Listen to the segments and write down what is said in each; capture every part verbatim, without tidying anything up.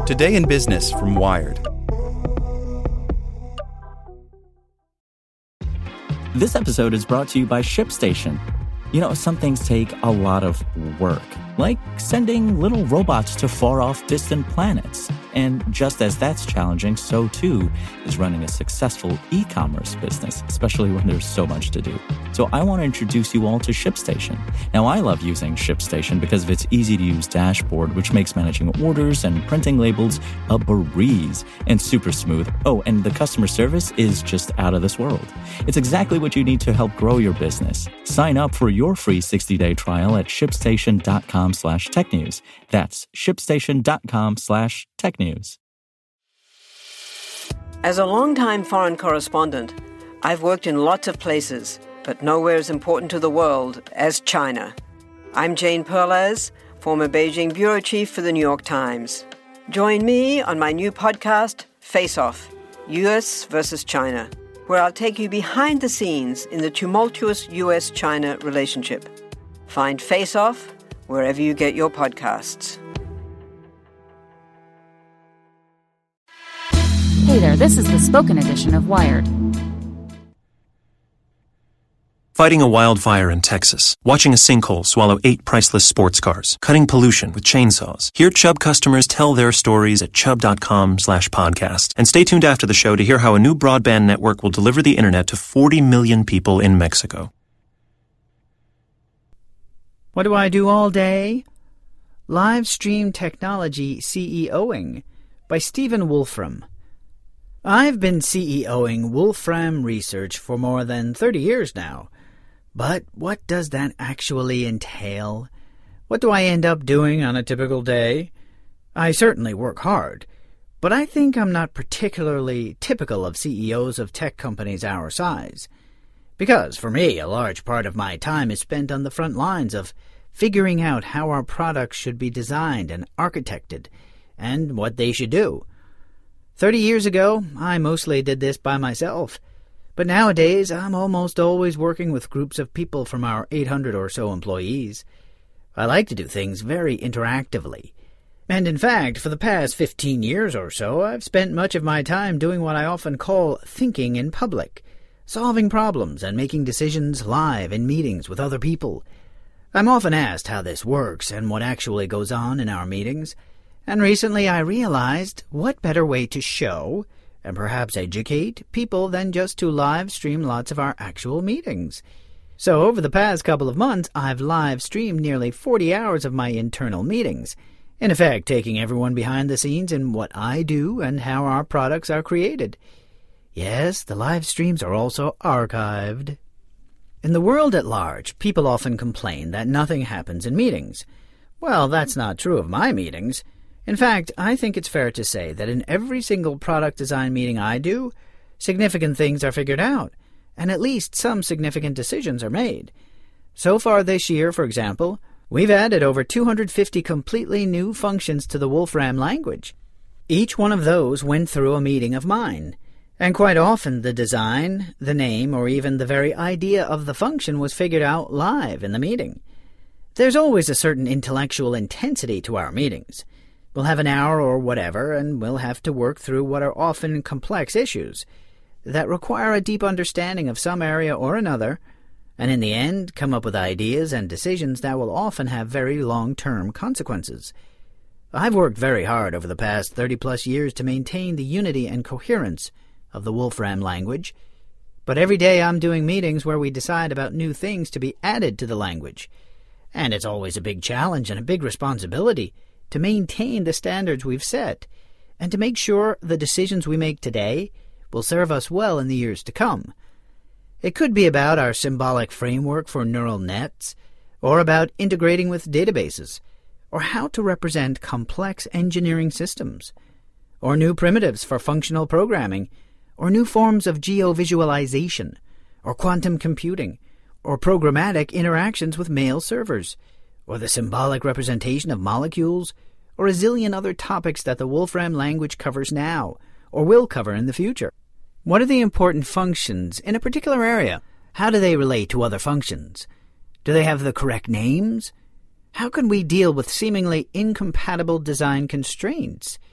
Today in Business from Wired. This episode is brought to you by ShipStation. You know, some things take a lot of work, like sending little robots to far-off distant planets. And just as that's challenging, so too is running a successful e-commerce business, especially when there's so much to do. So I want to introduce you all to ShipStation. Now, I love using ShipStation because of its easy-to-use dashboard, which makes managing orders and printing labels a breeze and super smooth. Oh, and the customer service is just out of this world. It's exactly what you need to help grow your business. Sign up for your free sixty-day trial at shipstation.com slash tech news. That's shipstation.com slash tech news. As a longtime foreign correspondent, I've worked in lots of places, but nowhere as important to the world as China. I'm Jane Perlez, former Beijing bureau chief for the New York Times. Join me on my new podcast, Face Off, U S versus China, where I'll take you behind the scenes in the tumultuous U S China relationship. Find Face Off wherever you get your podcasts. Hey there, this is the spoken edition of Wired. Fighting a wildfire in Texas, watching a sinkhole swallow eight priceless sports cars, cutting pollution with chainsaws. Hear Chubb customers tell their stories at chubb.com slash podcast. And stay tuned after the show to hear how a new broadband network will deliver the internet to forty million people in Mexico. What do I do all day? Live Stream Technology CEOing by Stephen Wolfram. I've been CEOing Wolfram Research for more than thirty years now. But what does that actually entail? What do I end up doing on a typical day? I certainly work hard, but I think I'm not particularly typical of C E Os of tech companies our size. Because, for me, a large part of my time is spent on the front lines of figuring out how our products should be designed and architected, and what they should do. Thirty years ago, I mostly did this by myself. But nowadays, I'm almost always working with groups of people from our eight hundred or so employees. I like to do things very interactively. And in fact, for the past fifteen years or so, I've spent much of my time doing what I often call thinking in public, solving problems and making decisions live in meetings with other people. I'm often asked how this works and what actually goes on in our meetings, and recently I realized what better way to show and perhaps educate people than just to live stream lots of our actual meetings. So over the past couple of months, I've live streamed nearly forty hours of my internal meetings, in effect taking everyone behind the scenes in what I do and how our products are created. Yes, the live streams are also archived. In the world at large, people often complain that nothing happens in meetings. Well, that's not true of my meetings. In fact, I think it's fair to say that in every single product design meeting I do, significant things are figured out, and at least some significant decisions are made. So far this year, for example, we've added over two hundred fifty completely new functions to the Wolfram language. Each one of those went through a meeting of mine, and quite often the design, the name, or even the very idea of the function was figured out live in the meeting. There's always a certain intellectual intensity to our meetings. We'll have an hour or whatever, and we'll have to work through what are often complex issues that require a deep understanding of some area or another, and in the end come up with ideas and decisions that will often have very long-term consequences. I've worked very hard over the past thirty-plus years to maintain the unity and coherence of the Wolfram language, but every day I'm doing meetings where we decide about new things to be added to the language, and it's always a big challenge and a big responsibility to maintain the standards we've set, and to make sure the decisions we make today will serve us well in the years to come. It could be about our symbolic framework for neural nets, or about integrating with databases, or how to represent complex engineering systems, or new primitives for functional programming, or new forms of geovisualization, or quantum computing, or programmatic interactions with mail servers, or the symbolic representation of molecules, or a zillion other topics that the Wolfram language covers now, or will cover in the future. What are the important functions in a particular area? How do they relate to other functions? Do they have the correct names? How can we deal with seemingly incompatible design constraints?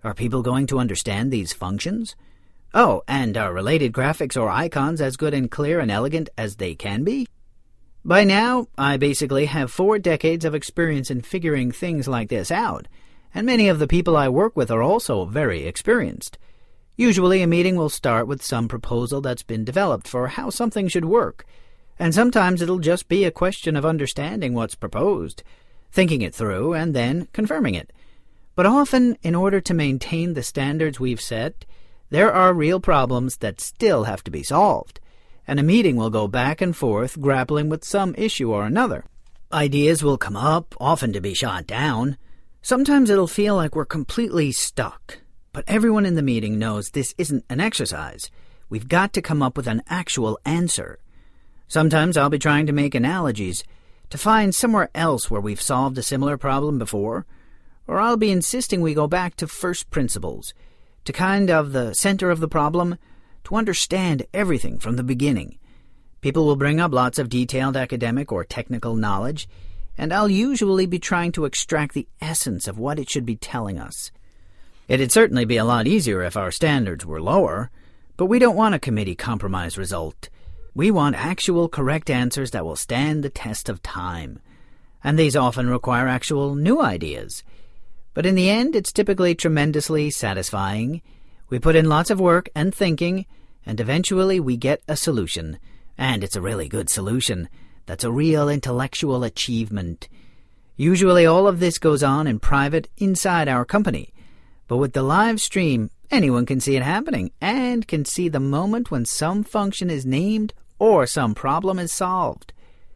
Are people going to understand these functions? Oh, and are related graphics or icons as good and clear and elegant as they can be? By now, I basically have four decades of experience in figuring things like this out, and many of the people I work with are also very experienced. Usually a meeting will start with some proposal that's been developed for how something should work, and sometimes it'll just be a question of understanding what's proposed, thinking it through, and then confirming it. But often, in order to maintain the standards we've set, there are real problems that still have to be solved, and a meeting will go back and forth grappling with some issue or another. Ideas will come up, often to be shot down. Sometimes it'll feel like we're completely stuck, but everyone in the meeting knows this isn't an exercise. We've got to come up with an actual answer. Sometimes I'll be trying to make analogies to find somewhere else where we've solved a similar problem before, or I'll be insisting we go back to first principles, to kind of the center of the problem, to understand everything from the beginning. People will bring up lots of detailed academic or technical knowledge, and I'll usually be trying to extract the essence of what it should be telling us. It'd certainly be a lot easier if our standards were lower, but we don't want a committee compromise result. We want actual correct answers that will stand the test of time, and these often require actual new ideas. But in the end, it's typically tremendously satisfying. We put in lots of work and thinking, and eventually we get a solution. And it's a really good solution. That's a real intellectual achievement. Usually all of this goes on in private inside our company. But with the live stream, anyone can see it happening and can see the moment when some function is named or some problem is solved.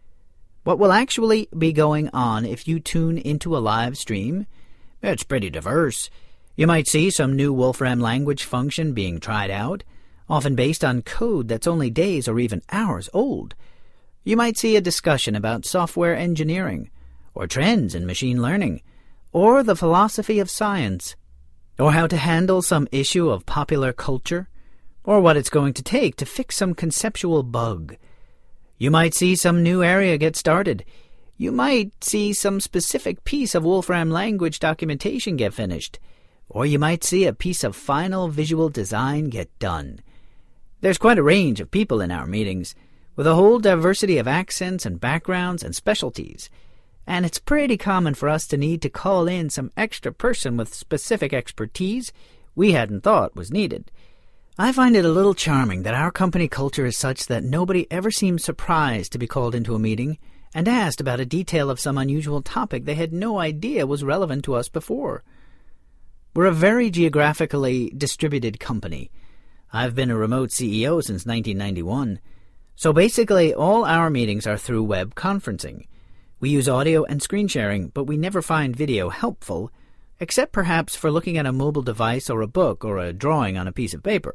What will actually be going on if you tune into a live stream? It's pretty diverse. You might see some new Wolfram language function being tried out, often based on code that's only days or even hours old. You might see a discussion about software engineering, or trends in machine learning, or the philosophy of science, or how to handle some issue of popular culture, or what it's going to take to fix some conceptual bug. You might see some new area get started. You might see some specific piece of Wolfram language documentation get finished, or you might see a piece of final visual design get done. There's quite a range of people in our meetings, with a whole diversity of accents and backgrounds and specialties, and it's pretty common for us to need to call in some extra person with specific expertise we hadn't thought was needed. I find it a little charming that our company culture is such that nobody ever seems surprised to be called into a meeting and asked about a detail of some unusual topic they had no idea was relevant to us before. We're a very geographically distributed company. I've been a remote C E O since nineteen ninety-one, so basically all our meetings are through web conferencing. We use audio and screen sharing, but we never find video helpful, except perhaps for looking at a mobile device or a book or a drawing on a piece of paper.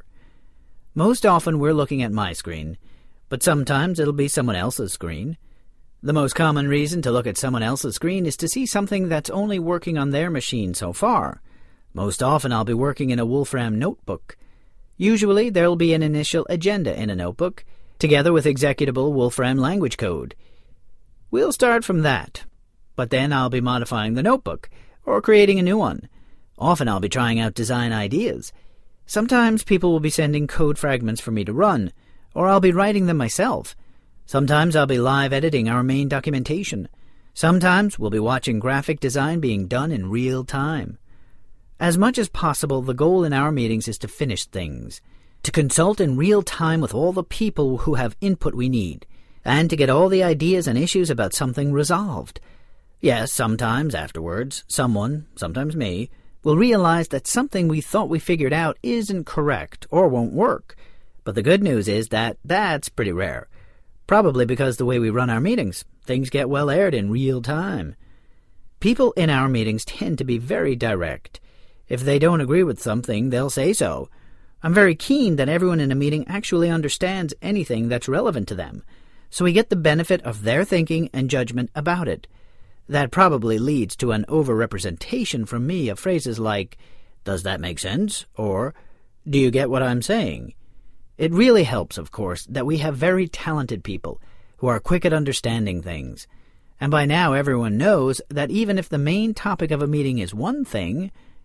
Most often we're looking at my screen, but sometimes it'll be someone else's screen. The most common reason to look at someone else's screen is to see something that's only working on their machine so far. Most often I'll be working in a Wolfram notebook. Usually there'll be an initial agenda in a notebook, together with executable Wolfram language code. We'll start from that, but then I'll be modifying the notebook, or creating a new one. Often I'll be trying out design ideas. Sometimes people will be sending code fragments for me to run, or I'll be writing them myself. Sometimes I'll be live editing our main documentation. Sometimes we'll be watching graphic design being done in real time. As much as possible, the goal in our meetings is to finish things, to consult in real time with all the people who have input we need, and to get all the ideas and issues about something resolved. Yes, sometimes afterwards, someone, sometimes me, will realize that something we thought we figured out isn't correct or won't work. But the good news is that that's pretty rare. Probably because the way we run our meetings, things get well aired in real time. People in our meetings tend to be very direct. If they don't agree with something, they'll say so. I'm very keen that everyone in a meeting actually understands anything that's relevant to them, so we get the benefit of their thinking and judgment about it. That probably leads to an overrepresentation from me of phrases like, "Does that make sense?" or "Do you get what I'm saying?" It really helps, of course, that we have very talented people who are quick at understanding things. And by now everyone knows that even if the main topic of a meeting is one thing,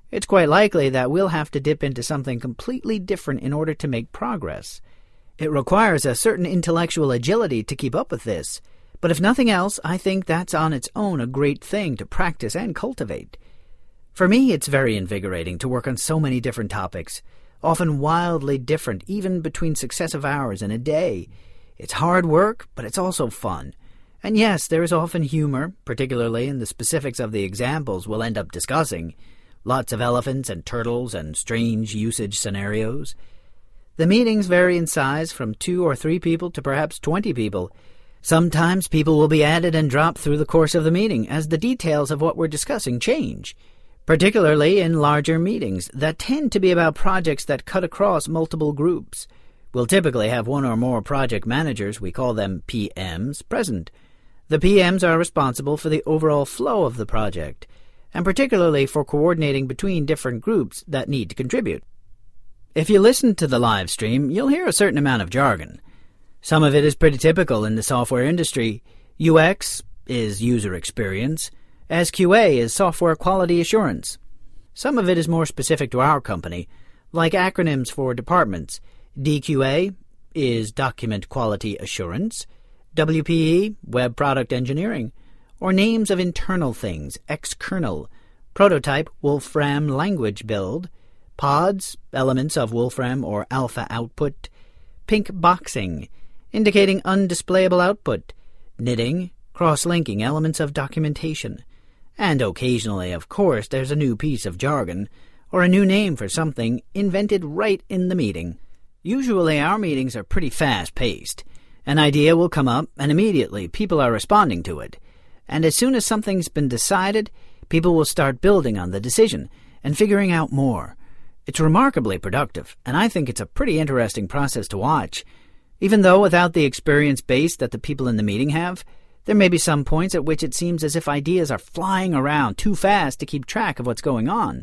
it's quite likely that we'll have to dip into something completely different in order to make progress. It requires a certain intellectual agility to keep up with this, but if nothing else, I think that's on its own a great thing to practice and cultivate. For me, it's very invigorating to work on so many different topics, often wildly different even between successive hours in a day. It's hard work, but it's also fun. And yes, there is often humor, particularly in the specifics of the examples we'll end up discussing. Lots of elephants and turtles and strange usage scenarios. The meetings vary in size from two or three people to perhaps twenty people. Sometimes people will be added and dropped through the course of the meeting as the details of what we're discussing change, particularly in larger meetings that tend to be about projects that cut across multiple groups. We'll typically have one or more project managers, we call them P Ms, present. The P Ms are responsible for the overall flow of the project, and particularly for coordinating between different groups that need to contribute. If you listen to the live stream, you'll hear a certain amount of jargon. Some of it is pretty typical in the software industry. U X is user experience, as Q A is software quality assurance. Some of it is more specific to our company, like acronyms for departments. D Q A is document quality assurance, W P E, web product engineering, or names of internal things, xkernel, prototype, Wolfram language build, pods, elements of Wolfram or alpha output, pink boxing, indicating undisplayable output, knitting, cross-linking elements of documentation. And occasionally, of course, there's a new piece of jargon, or a new name for something invented right in the meeting. Usually our meetings are pretty fast-paced. An idea will come up, and immediately people are responding to it. And as soon as something's been decided, people will start building on the decision and figuring out more. It's remarkably productive, and I think it's a pretty interesting process to watch. Even though without the experience base that the people in the meeting have, there may be some points at which it seems as if ideas are flying around too fast to keep track of what's going on.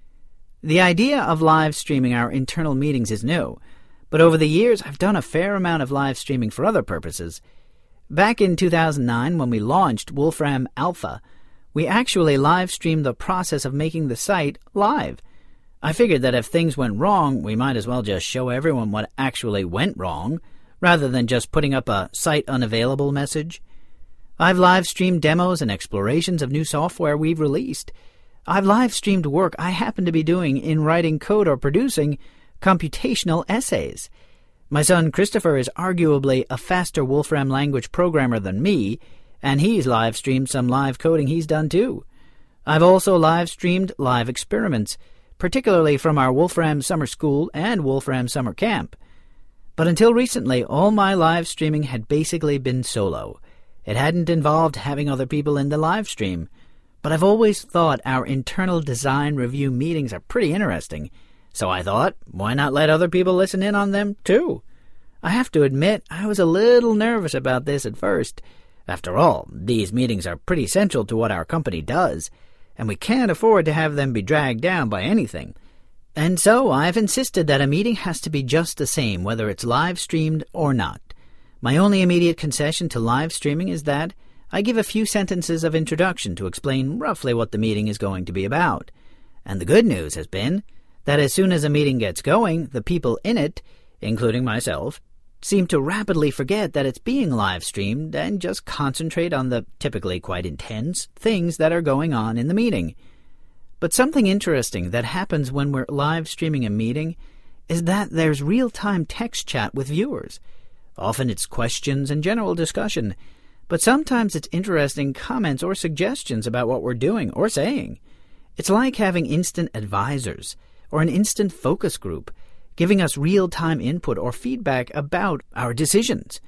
The idea of live streaming our internal meetings is new, but over the years I've done a fair amount of live streaming for other purposes. Back in two thousand nine, when we launched Wolfram Alpha, we actually live streamed the process of making the site live. I figured that if things went wrong, we might as well just show everyone what actually went wrong, rather than just putting up a site unavailable message. I've live-streamed demos and explorations of new software we've released. I've live-streamed work I happen to be doing in writing code or producing computational essays. My son Christopher is arguably a faster Wolfram language programmer than me, and he's live-streamed some live coding he's done too. I've also live-streamed live experiments, particularly from our Wolfram Summer School and Wolfram Summer Camp. But until recently, all my live streaming had basically been solo. It hadn't involved having other people in the live stream. But I've always thought our internal design review meetings are pretty interesting, so I thought, why not let other people listen in on them too? I have to admit, I was a little nervous about this at first. After all, these meetings are pretty central to what our company does, and we can't afford to have them be dragged down by anything. And so I've insisted that a meeting has to be just the same, whether it's live-streamed or not. My only immediate concession to live streaming is that I give a few sentences of introduction to explain roughly what the meeting is going to be about. And the good news has been that as soon as a meeting gets going, the people in it, including myself, seem to rapidly forget that it's being live-streamed and just concentrate on the typically quite intense things that are going on in the meeting. But something interesting that happens when we're live-streaming a meeting is that there's real-time text chat with viewers. Often it's questions and general discussion, but sometimes it's interesting comments or suggestions about what we're doing or saying. It's like having instant advisors or an instant focus group, giving us real-time input or feedback about our decisions.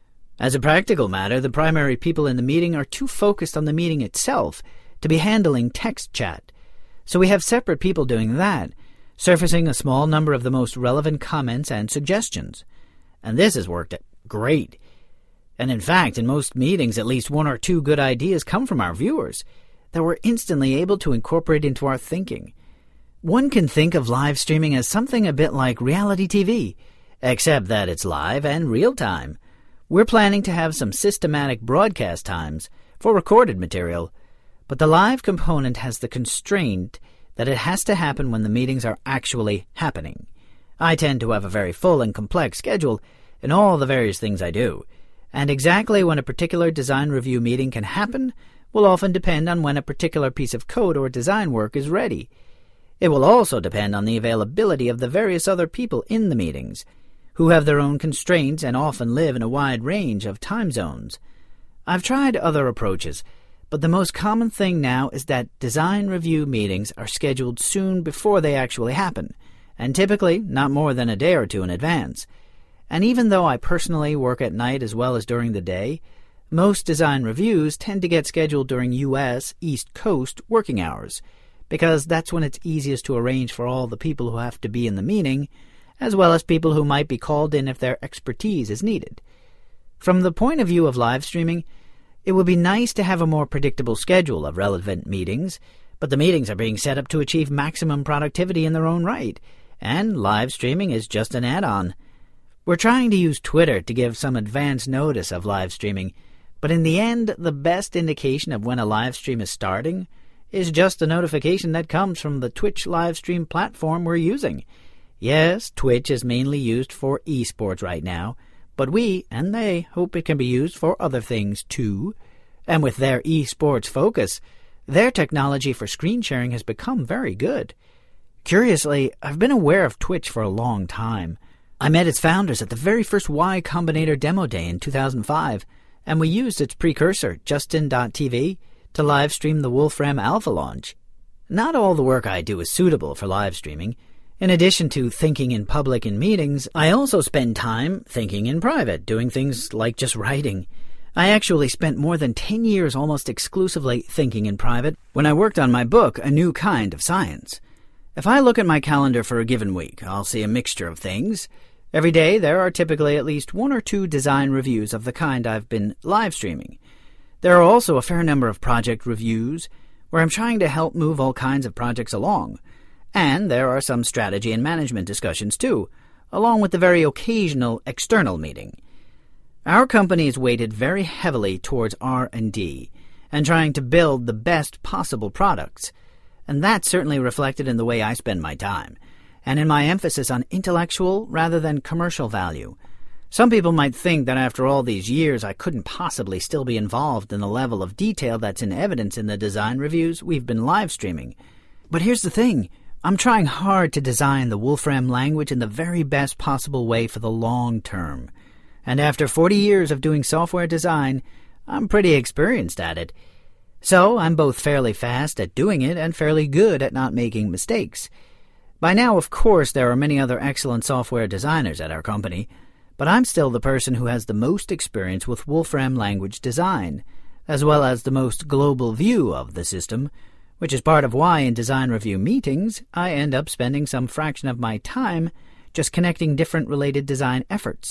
As a practical matter, the primary people in the meeting are too focused on the meeting itself to be handling text chat. So we have separate people doing that, surfacing a small number of the most relevant comments and suggestions. And this has worked great. And in fact, in most meetings, at least one or two good ideas come from our viewers that we're instantly able to incorporate into our thinking. One can think of live streaming as something a bit like reality T V, except that it's live and real-time. We're planning to have some systematic broadcast times for recorded material, but the live component has the constraint that it has to happen when the meetings are actually happening. I tend to have a very full and complex schedule in all the various things I do, and exactly when a particular design review meeting can happen will often depend on when a particular piece of code or design work is ready. It will also depend on the availability of the various other people in the meetings, who have their own constraints and often live in a wide range of time zones. I've tried other approaches, but the most common thing now is that design review meetings are scheduled soon before they actually happen, and typically not more than a day or two in advance. And even though I personally work at night as well as during the day, most design reviews tend to get scheduled during U S East Coast working hours, because that's when it's easiest to arrange for all the people who have to be in the meeting, as well as people who might be called in if their expertise is needed. From the point of view of live streaming, it would be nice to have a more predictable schedule of relevant meetings, but the meetings are being set up to achieve maximum productivity in their own right, and live streaming is just an add-on. We're trying to use Twitter to give some advance notice of live streaming, but in the end, the best indication of when a live stream is starting is just a notification that comes from the Twitch live stream platform we're using. Yes, Twitch is mainly used for esports right now, but we, and they, hope it can be used for other things too. And with their esports focus, their technology for screen sharing has become very good. Curiously, I've been aware of Twitch for a long time. I met its founders at the very first Y Combinator demo day in two thousand five, and we used its precursor, Justin dot T V, to live stream the Wolfram Alpha launch. Not all the work I do is suitable for live streaming. In addition to thinking in public in meetings, I also spend time thinking in private, doing things like just writing. I actually spent more than ten years almost exclusively thinking in private when I worked on my book, A New Kind of Science. If I look at my calendar for a given week, I'll see a mixture of things. Every day there are typically at least one or two design reviews of the kind I've been live streaming. There are also a fair number of project reviews, where I'm trying to help move all kinds of projects along. And there are some strategy and management discussions too, along with the very occasional external meeting. Our company is weighted very heavily towards R and D, and trying to build the best possible products. And that's certainly reflected in the way I spend my time, and in my emphasis on intellectual rather than commercial value. Some people might think that after all these years I couldn't possibly still be involved in the level of detail that's in evidence in the design reviews we've been live streaming. But here's the thing. I'm trying hard to design the Wolfram language in the very best possible way for the long term. And after forty years of doing software design, I'm pretty experienced at it. So I'm both fairly fast at doing it and fairly good at not making mistakes. By now, of course, there are many other excellent software designers at our company, but I'm still the person who has the most experience with Wolfram language design, as well as the most global view of the system, which is part of why in design review meetings I end up spending some fraction of my time just connecting different related design efforts.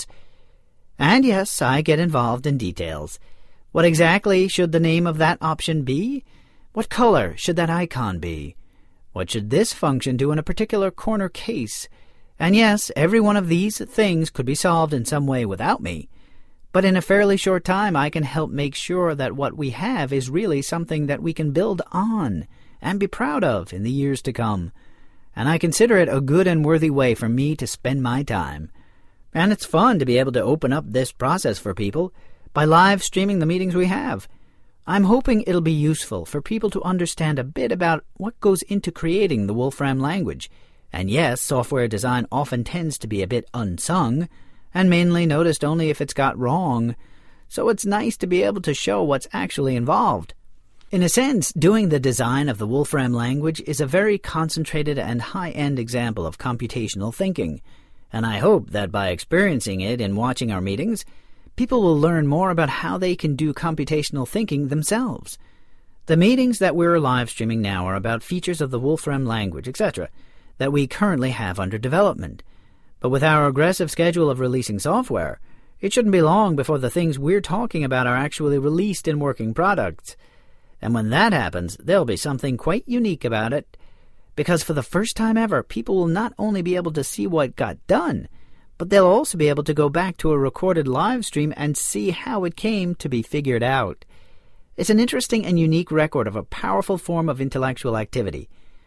And yes, I get involved in details. What exactly should the name of that option be? What color should that icon be? What should this function do in a particular corner case? And yes, every one of these things could be solved in some way without me. But in a fairly short time I can help make sure that what we have is really something that we can build on and be proud of in the years to come. And I consider it a good and worthy way for me to spend my time. And it's fun to be able to open up this process for people by live streaming the meetings we have. I'm hoping it'll be useful for people to understand a bit about what goes into creating the Wolfram language. And yes, software design often tends to be a bit unsung, and mainly noticed only if it's got wrong, so it's nice to be able to show what's actually involved. In a sense, doing the design of the Wolfram language is a very concentrated and high-end example of computational thinking, and I hope that by experiencing it and watching our meetings, people will learn more about how they can do computational thinking themselves. The meetings that we're live streaming now are about features of the Wolfram language, et cetera, that we currently have under development. But with our aggressive schedule of releasing software, it shouldn't be long before the things we're talking about are actually released in working products. And when that happens, there'll be something quite unique about it, because for the first time ever, people will not only be able to see what got done, but they'll also be able to go back to a recorded live stream and see how it came to be figured out. It's an interesting and unique record of a powerful form of intellectual activity,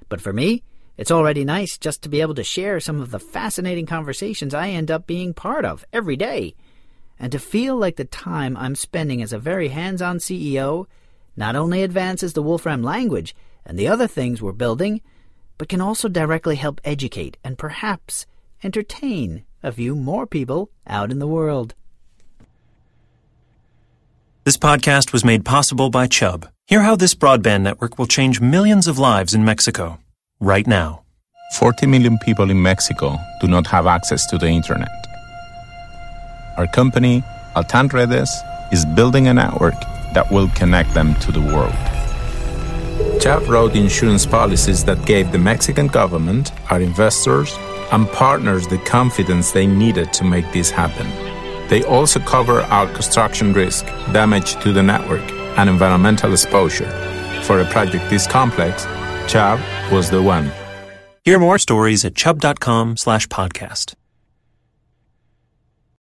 But for me, it's already nice just to be able to share some of the fascinating conversations I end up being part of every day, and to feel like the time I'm spending as a very hands-on C E O not only advances the Wolfram language and the other things we're building, but can also directly help educate and perhaps entertain a few more people out in the world. This podcast was made possible by Chubb. Hear how this broadband network will change millions of lives in Mexico right now. forty million people in Mexico do not have access to the internet. Our company, Altan Redes, is building a network that will connect them to the world. Chubb wrote insurance policies that gave the Mexican government, our investors, and partners the confidence they needed to make this happen. They also cover our construction risk, damage to the network, and environmental exposure. For a project this complex, Chubb was the one. Hear more stories at chubb dot com slash podcast.